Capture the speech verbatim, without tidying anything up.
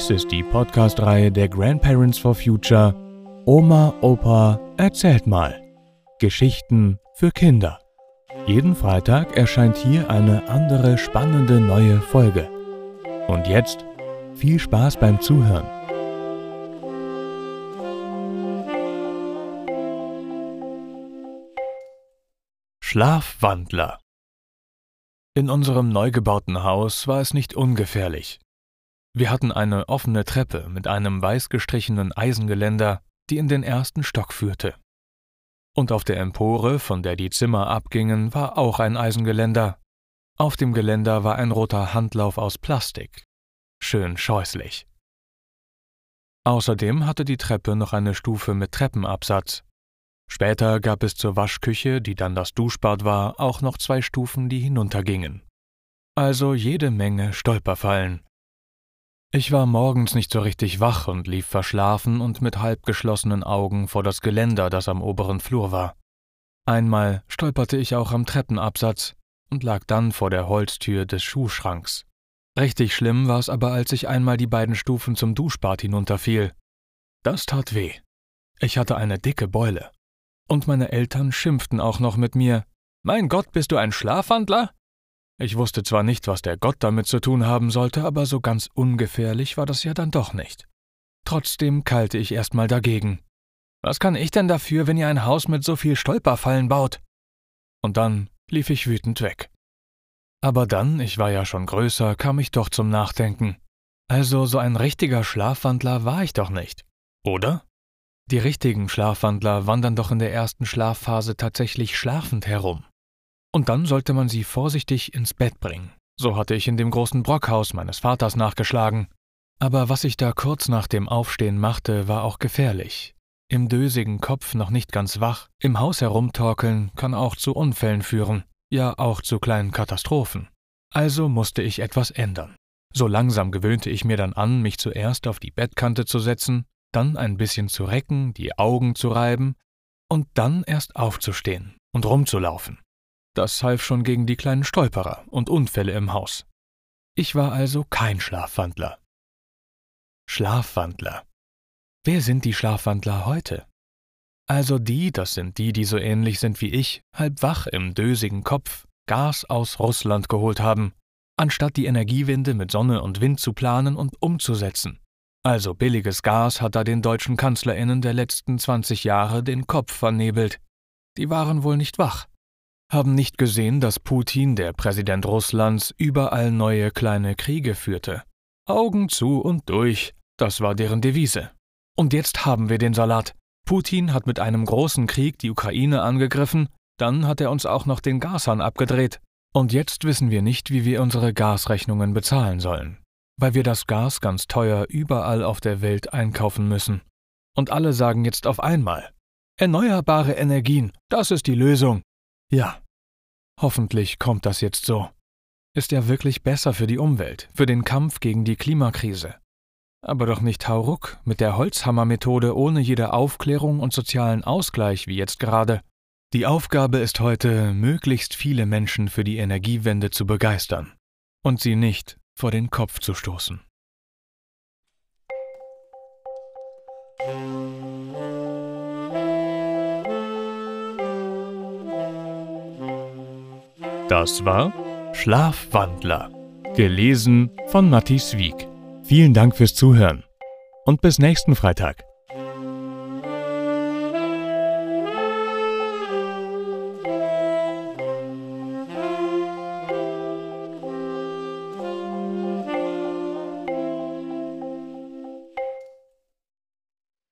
Dies ist die Podcast-Reihe der Grandparents for Future Oma, Opa, erzählt mal. Geschichten für Kinder. Jeden Freitag erscheint hier eine andere spannende neue Folge. Und jetzt viel Spaß beim Zuhören. Schlafwandler. In unserem neu gebauten Haus war es nicht ungefährlich. Wir hatten eine offene Treppe mit einem weiß gestrichenen Eisengeländer, die in den ersten Stock führte. Und auf der Empore, von der die Zimmer abgingen, war auch ein Eisengeländer. Auf dem Geländer war ein roter Handlauf aus Plastik. Schön scheußlich. Außerdem hatte die Treppe noch eine Stufe mit Treppenabsatz. Später gab es zur Waschküche, die dann das Duschbad war, auch noch zwei Stufen, die hinuntergingen. Also jede Menge Stolperfallen. Ich war morgens nicht so richtig wach und lief verschlafen und mit halb geschlossenen Augen vor das Geländer, das am oberen Flur war. Einmal stolperte ich auch am Treppenabsatz und lag dann vor der Holztür des Schuhschranks. Richtig schlimm war es aber, als ich einmal die beiden Stufen zum Duschbad hinunterfiel. Das tat weh. Ich hatte eine dicke Beule. Und meine Eltern schimpften auch noch mit mir. »Mein Gott, bist du ein Schlafwandler?« Ich wusste zwar nicht, was der Gott damit zu tun haben sollte, aber so ganz ungefährlich war das ja dann doch nicht. Trotzdem keilte ich erstmal dagegen. »Was kann ich denn dafür, wenn ihr ein Haus mit so viel Stolperfallen baut?« Und dann lief ich wütend weg. Aber dann, ich war ja schon größer, kam ich doch zum Nachdenken. Also so ein richtiger Schlafwandler war ich doch nicht, oder? Die richtigen Schlafwandler wandern doch in der ersten Schlafphase tatsächlich schlafend herum. Und dann sollte man sie vorsichtig ins Bett bringen. So hatte ich in dem großen Brockhaus meines Vaters nachgeschlagen. Aber was ich da kurz nach dem Aufstehen machte, war auch gefährlich. Im dösigen Kopf noch nicht ganz wach, im Haus herumtorkeln kann auch zu Unfällen führen, ja auch zu kleinen Katastrophen. Also musste ich etwas ändern. So langsam gewöhnte ich mir dann an, mich zuerst auf die Bettkante zu setzen, dann ein bisschen zu recken, die Augen zu reiben und dann erst aufzustehen und rumzulaufen. Das half schon gegen die kleinen Stolperer und Unfälle im Haus. Ich war also kein Schlafwandler. Schlafwandler. Wer sind die Schlafwandler heute? Also die, das sind die, die so ähnlich sind wie ich, halb wach im dösigen Kopf, Gas aus Russland geholt haben, anstatt die Energiewende mit Sonne und Wind zu planen und umzusetzen. Also billiges Gas hat da den deutschen KanzlerInnen der letzten zwanzig Jahre den Kopf vernebelt. Die waren wohl nicht wach. Haben nicht gesehen, dass Putin, der Präsident Russlands, überall neue kleine Kriege führte. Augen zu und durch, das war deren Devise. Und jetzt haben wir den Salat. Putin hat mit einem großen Krieg die Ukraine angegriffen, dann hat er uns auch noch den Gashahn abgedreht. Und jetzt wissen wir nicht, wie wir unsere Gasrechnungen bezahlen sollen, weil wir das Gas ganz teuer überall auf der Welt einkaufen müssen. Und alle sagen jetzt auf einmal, erneuerbare Energien, das ist die Lösung. Ja, hoffentlich kommt das jetzt so. Ist ja wirklich besser für die Umwelt, für den Kampf gegen die Klimakrise. Aber doch nicht hauruck mit der Holzhammermethode ohne jede Aufklärung und sozialen Ausgleich wie jetzt gerade. Die Aufgabe ist heute, möglichst viele Menschen für die Energiewende zu begeistern und sie nicht vor den Kopf zu stoßen. Das war Schlafwandler, gelesen von Matthias Wieck. Vielen Dank fürs Zuhören und bis nächsten Freitag.